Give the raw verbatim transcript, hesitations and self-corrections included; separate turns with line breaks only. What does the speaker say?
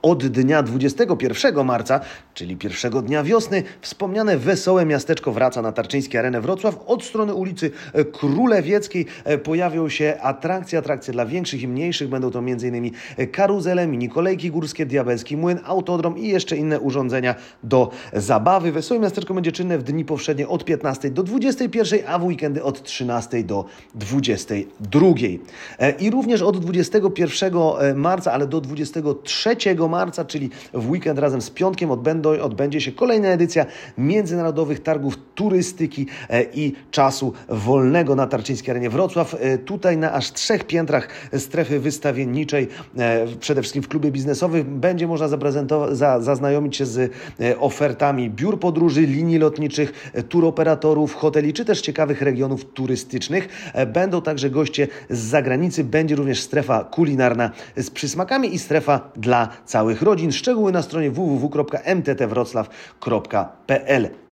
Od dnia dwudziestego pierwszego marca, czyli pierwszego dnia wiosny, wspomniane wesołe miasteczko wraca na Tarczyńską Arenę Wrocław. Od strony ulicy Królewieckiej pojawią się atrakcje, atrakcje dla większych i mniejszych. Będą to m.in. karuzele, mini kolejki górskie, diabelski młyn, autodrom i jeszcze inne urządzenia do zabawy. Wesołe miasteczko będzie czynne w dni powszednie od piętnastej do dwudziestej pierwszej, a w weekendy od trzynastej do dwudziestej drugiej. I również od dwudziestego pierwszego marca, ale do dwudziestego trzeciego marca, czyli w weekend razem z piątkiem odbędą, odbędzie się kolejna edycja Międzynarodowych Targów Turystyki i Czasu Wolnego na Tarczyńskiej Arenie Wrocław. Tutaj na aż trzech piętrach strefy wystawienniczej, przede wszystkim w klubie biznesowym, będzie można zaprezentować, za, zaznajomić się z ofertami biur podróży, linii lotniczych, turoperatorów, hoteli, czy też ciekawych regionów turystycznych. Będą także goście z zagranicy, będzie również strefa kulinarna z przysmakami i strefa dla całych rodzin. Szczegóły na stronie w w w kropka m t t wrocław kropka p l.